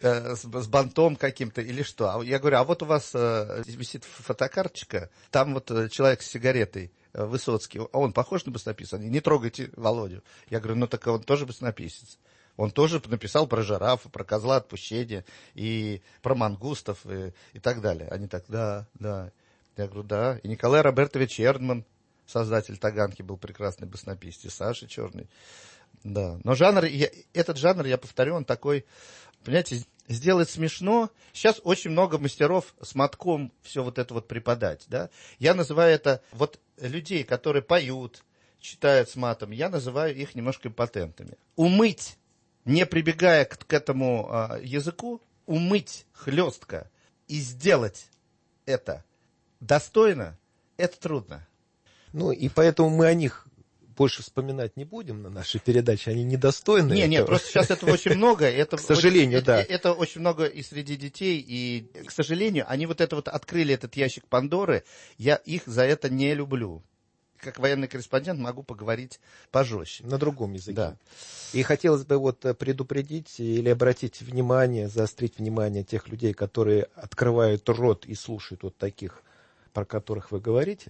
с бантом каким-то или что? Я говорю: а вот у вас висит фотокарточка, там вот человек с сигаретой, Высоцкий, он похож на баснописца? Не трогайте Володю. Я говорю: ну так он тоже баснописец. Он тоже написал про жирафа, про козла отпущения, и про мангустов, и так далее. Они так: да. Я говорю: да. И Николай Робертович Эрдман, создатель Таганки, был прекрасный баснописец, и Саша Черный. Да. Но этот жанр, я повторю, он такой, понимаете, сделать смешно. Сейчас очень много мастеров с мотком все вот это вот преподать. Да? Я называю это, вот людей, которые поют, читают с матом, я называю их немножко импотентами. Умыть, не прибегая к этому языку, умыть хлестко и сделать это достойно, это трудно. Ну, и поэтому мы о них больше вспоминать не будем на нашей передаче, они недостойны. Нет, просто сейчас этого очень много. К сожалению, да. Это очень много и среди детей, и, к сожалению, они вот это вот открыли, этот ящик Пандоры, я их за это не люблю. Как военный корреспондент могу поговорить пожестче. На другом языке. Да. И хотелось бы вот предупредить или обратить внимание, заострить внимание тех людей, которые открывают рот и слушают вот таких, про которых вы говорите,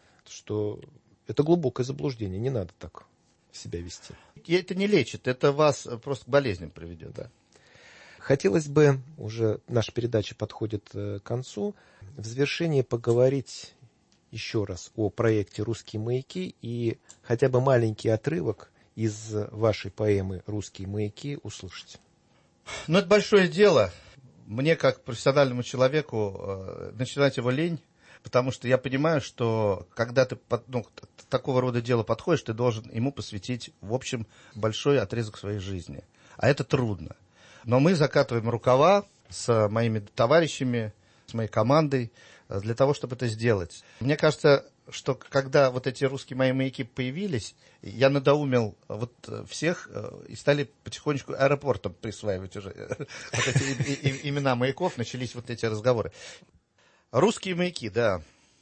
что это глубокое заблуждение, не надо так себя вести. И это не лечит, это вас просто к болезням приведет. Да. Хотелось бы, уже наша передача подходит к концу, в завершении поговорить еще раз о проекте «Русские маяки» и хотя бы маленький отрывок из вашей поэмы «Русские маяки» услышать. Ну, это большое дело. Мне, как профессиональному человеку, начинать его лень, потому что я понимаю, что когда ты к такого рода делу подходишь, ты должен ему посвятить, в общем, большой отрезок своей жизни. А это трудно. Но мы закатываем рукава с моими товарищами, с моей командой, для того, чтобы это сделать. Мне кажется, что когда вот эти русские мои маяки появились, я надоумил вот всех и стали потихонечку аэропортом присваивать уже вот эти имена маяков, начались вот эти разговоры. Русские маяки, да.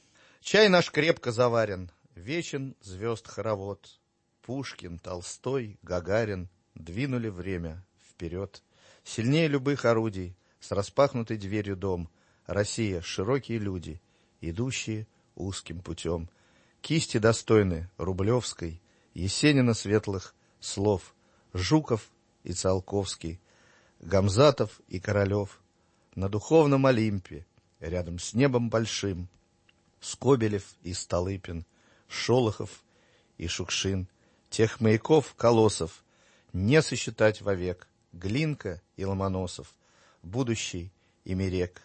Чай наш крепко заварен, вечен звезд хоровод. Пушкин, Толстой, Гагарин двинули время вперед. Сильнее любых орудий, с распахнутой дверью дом. Россия — широкие люди, идущие узким путем. Кисти достойны Рублевской, Есенина светлых слов, Жуков и Циолковский, Гамзатов и Королев. На духовном Олимпе, рядом с небом большим, Скобелев и Столыпин, Шолохов и Шукшин. Тех маяков, колоссов не сосчитать вовек, Глинка и Ломоносов, будущий и Мерек.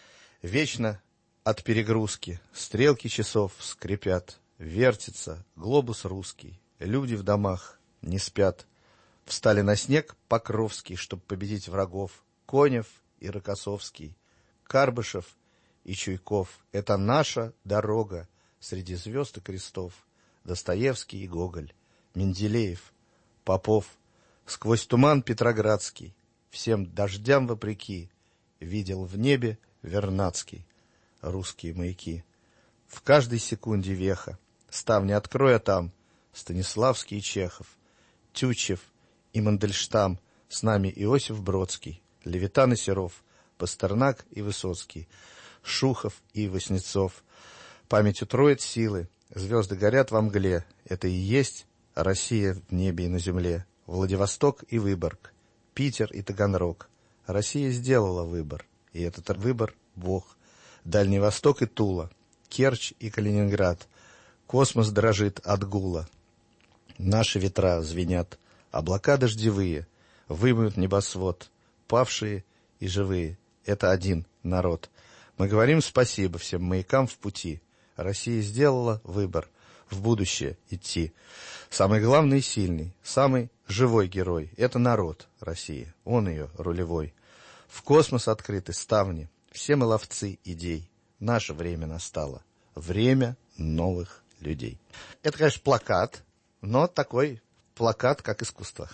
Вечно от перегрузки стрелки часов скрипят, вертится глобус русский, люди в домах не спят. Встали на снег Покровский, чтоб победить врагов, Конев и Рокоссовский, Карбышев и Чуйков. Это наша дорога среди звезд и крестов. Достоевский и Гоголь, Менделеев, Попов. Сквозь туман Петроградский, всем дождям вопреки, видел в небе Вернадский русские маяки. В каждой секунде веха, ставни откроя там, Станиславский и Чехов, Тютчев и Мандельштам, с нами Иосиф Бродский, Левитан и Серов, Пастернак и Высоцкий, Шухов и Васнецов. Памятью троиц силы, звезды горят во мгле. Это и есть Россия в небе и на земле. Владивосток и Выборг, Питер и Таганрог. Россия сделала выбор, и этот выбор – Бог. Дальний Восток и Тула, Керчь и Калининград. Космос дрожит от гула. Наши ветра звенят, облака дождевые, вымоют небосвод, павшие и живые. Это один народ. Мы говорим спасибо всем маякам в пути. Россия сделала выбор в будущее идти. Самый главный и сильный, самый живой герой – это народ России. Он ее рулевой. В космос открыты ставни. Все мы ловцы идей. Наше время настало. Время новых людей. Это, конечно, плакат, но такой плакат, как искусство.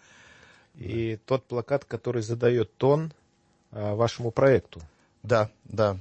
И тот плакат, который задает тон вашему проекту. Да.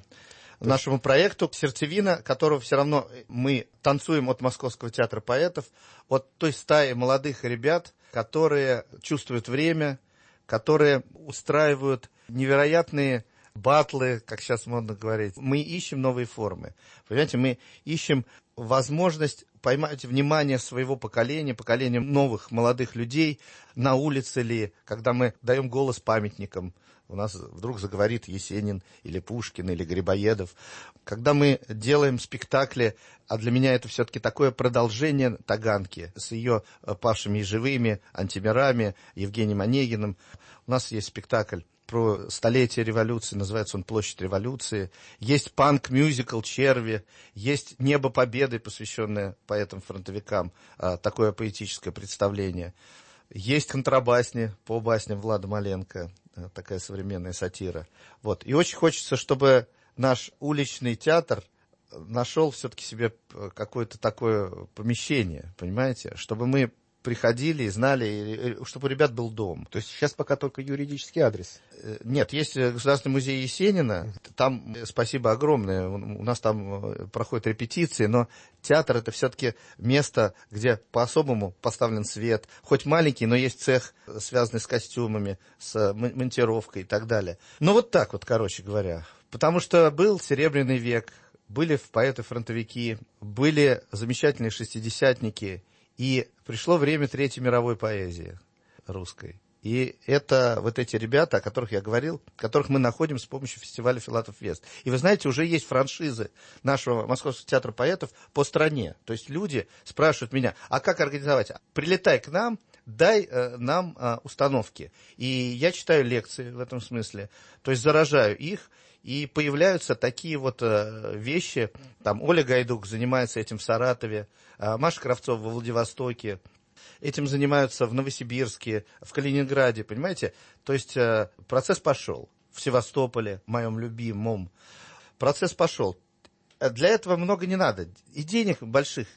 Нашему проекту, сердцевина, которого все равно мы танцуем от Московского театра поэтов, от той стаи молодых ребят, которые чувствуют время, которые устраивают невероятные батлы, как сейчас модно говорить. Мы ищем новые формы. Понимаете, мы ищем возможность поймать внимание своего поколения, поколения новых молодых людей на улице ли, когда мы даем голос памятникам. У нас вдруг заговорит Есенин или Пушкин или Грибоедов. Когда мы делаем спектакли, а для меня это все-таки такое продолжение Таганки с ее павшими и живыми, антимирами, Евгением Онегиным. У нас есть спектакль про столетие революции, называется он «Площадь революции». Есть панк-мюзикл «Черви», есть «Небо Победы», посвященное поэтам-фронтовикам, такое поэтическое представление. Есть контрабасни по басням Влада Маленко, такая современная сатира. Вот. И очень хочется, чтобы наш уличный театр нашел все-таки себе какое-то такое помещение, понимаете, чтобы мы приходили и знали, чтобы у ребят был дом. То есть сейчас пока только юридический адрес? Нет, есть Государственный музей Есенина, там спасибо огромное, у нас там проходят репетиции, но театр это все-таки место, где по-особому поставлен свет, хоть маленький, но есть цех, связанный с костюмами, с монтировкой и так далее. Ну вот так вот, короче говоря, потому что был Серебряный век, были поэты-фронтовики, были замечательные шестидесятники, и пришло время Третьей мировой поэзии русской. И это вот эти ребята, о которых я говорил, которых мы находим с помощью фестиваля «Филатов-Вест». И вы знаете, уже есть франшизы нашего Московского театра поэтов по стране. То есть люди спрашивают меня, а как организовать? Прилетай к нам, дай нам установки. И я читаю лекции в этом смысле, то есть заражаю их. И появляются такие вот вещи, там Оля Гайдук занимается этим в Саратове, Маша Кравцова во Владивостоке, этим занимаются в Новосибирске, в Калининграде, понимаете? То есть процесс пошел. В Севастополе, моем любимом, процесс пошел. Для этого много не надо, и денег больших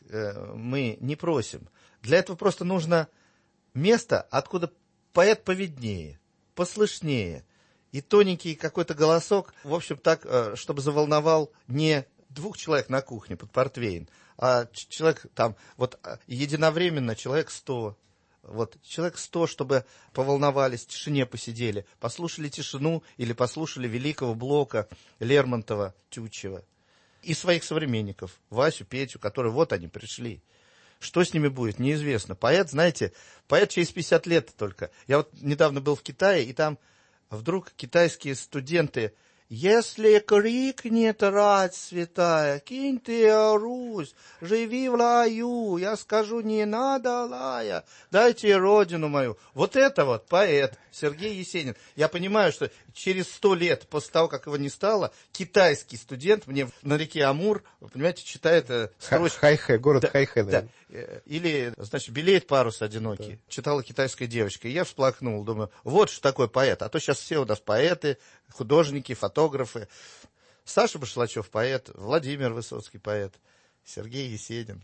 мы не просим. Для этого просто нужно место, откуда поэт повиднее, послышнее, и тоненький какой-то голосок, в общем, так, чтобы заволновал не 2 человек на кухне под портвейн, а человек там, вот единовременно человек 100. Вот, человек 100, чтобы поволновались, в тишине посидели, послушали тишину или послушали великого Блока, Лермонтова, Тютчева. И своих современников, Васю, Петю, которые вот они пришли. Что с ними будет, неизвестно. Поэт, знаете, поэт через 50 лет только. Я вот недавно был в Китае, и там вдруг китайские студенты: «Если крикнет рать святая, кинь ты, Русь, живи в раю, я скажу, не надо лая, дайте родину мою». Вот это вот поэт Сергей Есенин. Я понимаю, что через 100 лет после того, как его не стало, китайский студент мне на реке Амур, вы понимаете, читает строчки. Хайхэ, город Хайхэ. Да. Или, значит, «Белеет парус одинокий», да. Читала китайская девочка. И я всплакнул, думаю, вот что такое поэт. А то сейчас все у нас поэты, художники, фотографы. Саша Башлачев поэт, Владимир Высоцкий поэт, Сергей Есенин,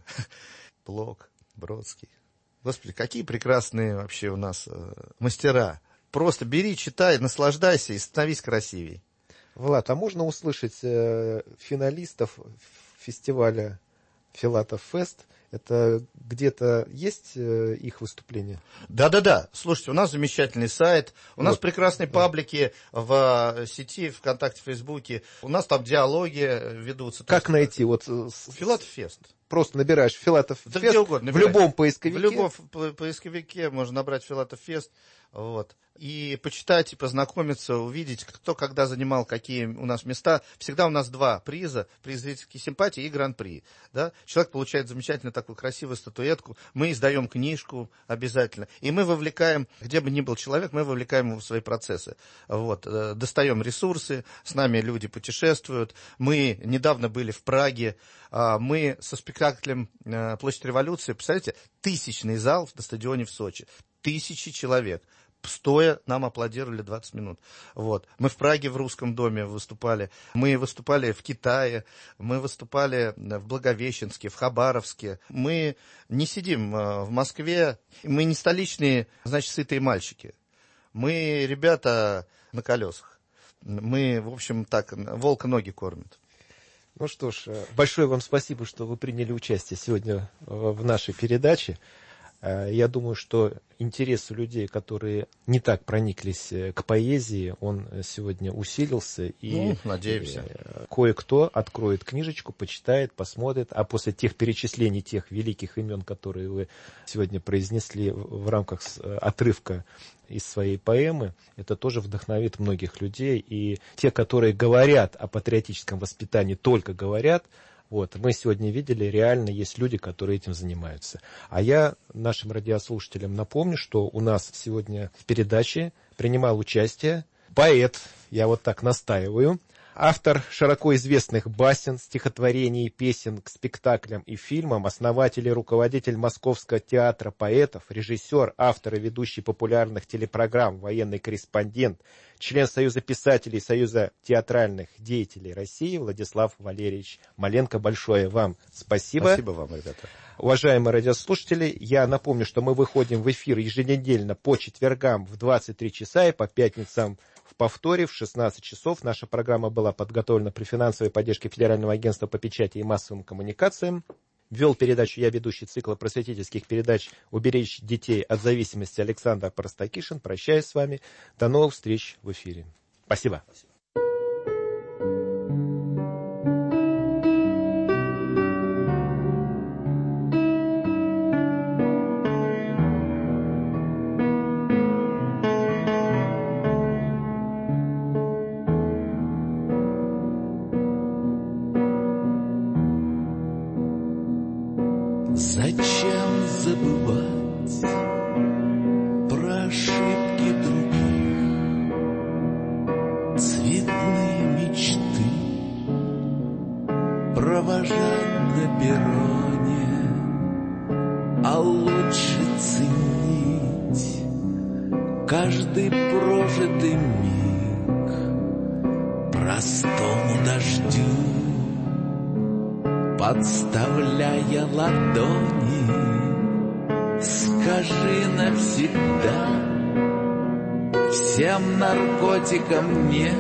Блок, Бродский. Господи, какие прекрасные вообще у нас мастера. Просто бери, читай, наслаждайся и становись красивей. Влад, а можно услышать финалистов фестиваля «Филатов-Фест» Это где-то есть их выступления? Да. Слушайте, у нас замечательный сайт, у нас прекрасные паблики в сети, ВКонтакте, Фейсбуке. У нас там диалоги ведутся. Как найти? Филатов Фест. Просто набираешь Филатов Да Фест где угодно, в любом поисковике. В любом поисковике можно набрать Филатов Фест. Вот. И почитать, и познакомиться, увидеть, кто когда занимал какие у нас места. Всегда у нас 2 приза: приз зрительской симпатии и гран-при. Да? Человек получает замечательно такую красивую статуэтку. Мы издаем книжку обязательно. И мы вовлекаем, где бы ни был человек, мы вовлекаем его в свои процессы. Вот. Достаем ресурсы, с нами люди путешествуют. Мы недавно были в Праге. Мы со спектаклем «Площадь революции», представляете, 1000-й зал на стадионе в Сочи. 1000 человек. Стоя нам аплодировали 20 минут. Вот. Мы в Праге в Русском доме выступали. Мы выступали в Китае. Мы выступали в Благовещенске, в Хабаровске. Мы не сидим в Москве. Мы не столичные, значит, сытые мальчики. Мы ребята на колесах. Мы, в общем, так, волка ноги кормят. Ну что ж, большое вам спасибо, что вы приняли участие сегодня в нашей передаче. Я думаю, что интерес у людей, которые не так прониклись к поэзии, он сегодня усилился. И надеемся. Кое-кто откроет книжечку, почитает, посмотрит. А после тех перечислений, тех великих имен, которые вы сегодня произнесли в рамках отрывка из своей поэмы, это тоже вдохновит многих людей. И те, которые говорят о патриотическом воспитании, только говорят. Вот, мы сегодня видели, реально есть люди, которые этим занимаются. А я нашим радиослушателям напомню, что у нас сегодня в передаче принимал участие поэт, я вот так настаиваю, автор широко известных басен, стихотворений, песен к спектаклям и фильмам, основатель и руководитель Московского театра поэтов, режиссер, автор и ведущий популярных телепрограмм, военный корреспондент, член Союза писателей, Союза театральных деятелей России Владислав Валерьевич Маленко. Большое вам спасибо. Спасибо вам, ребята. Уважаемые радиослушатели, я напомню, что мы выходим в эфир еженедельно по четвергам в 23 часа и по пятницам в повторе в 16 часов. Наша программа была подготовлена при финансовой поддержке Федерального агентства по печати и массовым коммуникациям. Вел передачу я, ведущий цикла просветительских передач «Уберечь детей от зависимости» Александр Простакишин. Прощаюсь с вами. До новых встреч в эфире. Спасибо. Зачем забывать про ошибки других, цветные мечты провожать на перроне, а лучше ценить каждый прожитый миг простому дождю, подставляя ладони. Скажи навсегда, всем наркотикам нет.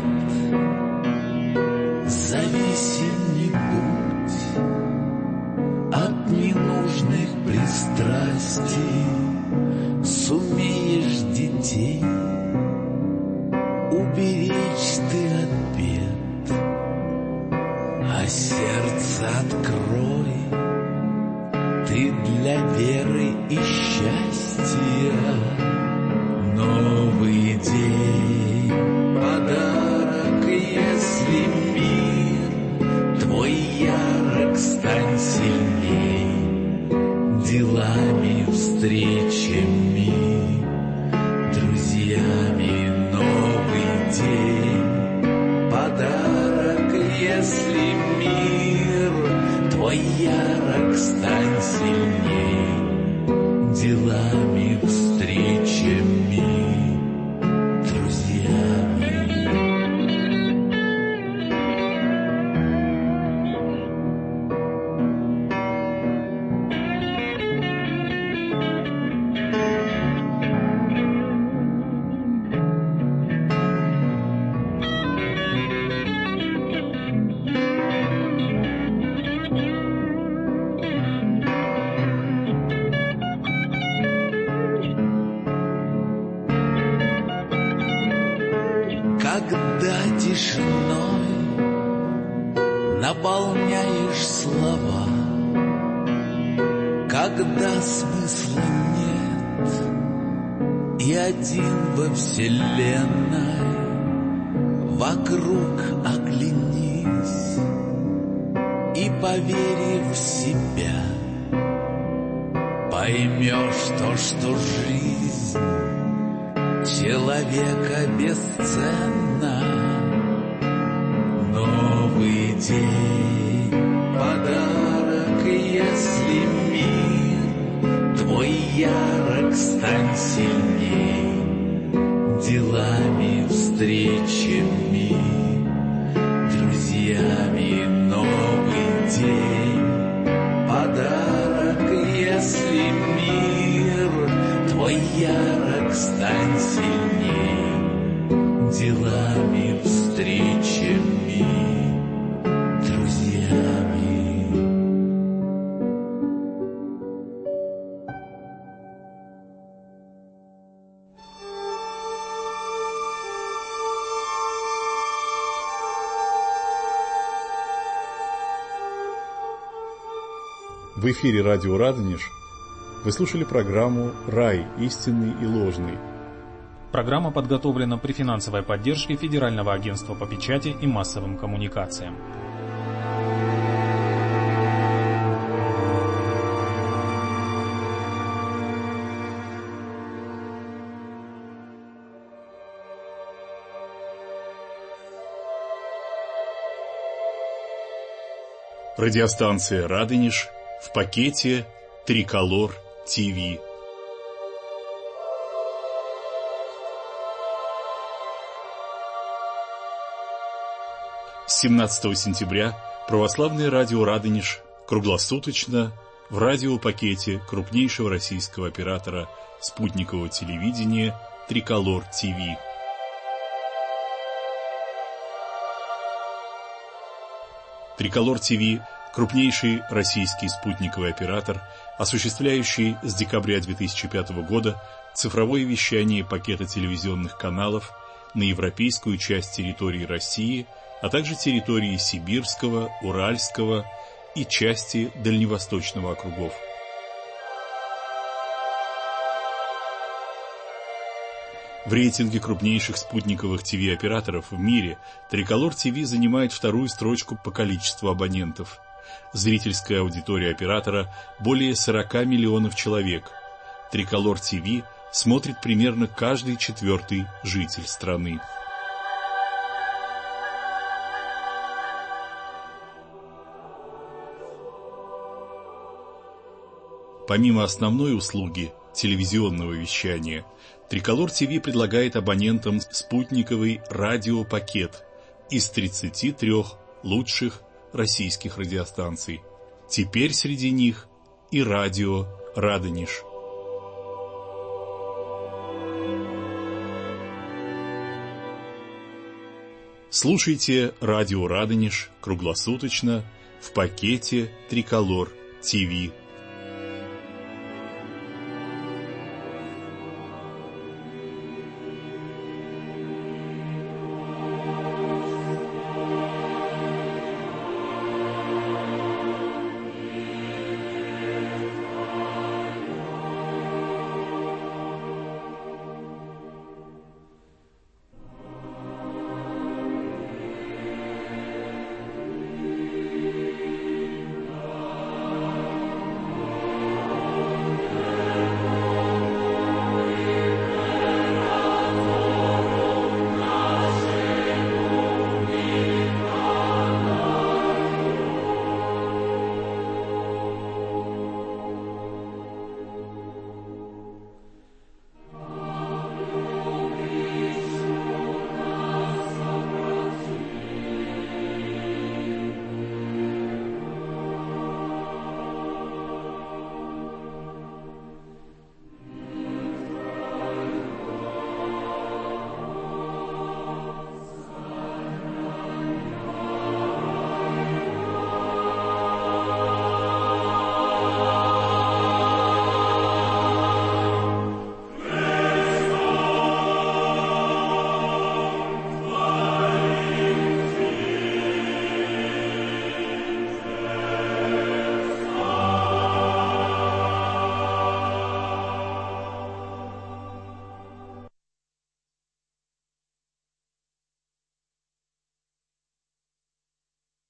Зависим не будь от ненужных пристрастий. Сумеешь детей уберечь ты от бед, а сердце открой ты для веры и счастья. Новый день, подарок, если мир твой ярок, стань сильней делами, встречами, друзьями. Новый день, подарок, если мир твой ярок, стань сильней делами, встречами, друзьями. тишиной наполняешь слова, когда смысла нет и один во вселенной. Вокруг оглянись и, поверив в себя, поймешь то, что жизнь человека бесценна. Новый день, подарок, если мир твой ярок, стань сильней делами, встречами, друзьями. Новый день, подарок, если мир твой ярок, стань сильней делами, встречами, друзьями. В эфире радио «Радонеж» вы слушали программу «Рай. Истинный и ложный». Программа подготовлена при финансовой поддержке Федерального агентства по печати и массовым коммуникациям. Радиостанция «Радонеж» в пакете «Триколор ТВ». С 17 сентября православное радио «Радонеж» круглосуточно в радиопакете крупнейшего российского оператора спутникового телевидения «Триколор ТВ». Триколор ТВ – крупнейший российский спутниковый оператор, осуществляющий с декабря 2005 года цифровое вещание пакета телевизионных каналов на европейскую часть территории России, а также территории Сибирского, Уральского и части Дальневосточного округов. В рейтинге крупнейших спутниковых ТВ-операторов в мире Триколор ТВ занимает вторую строчку по количеству абонентов. Зрительская аудитория оператора более 40 миллионов человек. Триколор ТВ смотрит примерно каждый четвертый житель страны. Помимо основной услуги телевизионного вещания, Триколор ТВ предлагает абонентам спутниковый радиопакет из 33 лучших российских радиостанций. Теперь среди них и радио «Радонеж». Слушайте радио «Радонеж» круглосуточно в пакете «Триколор ТВ».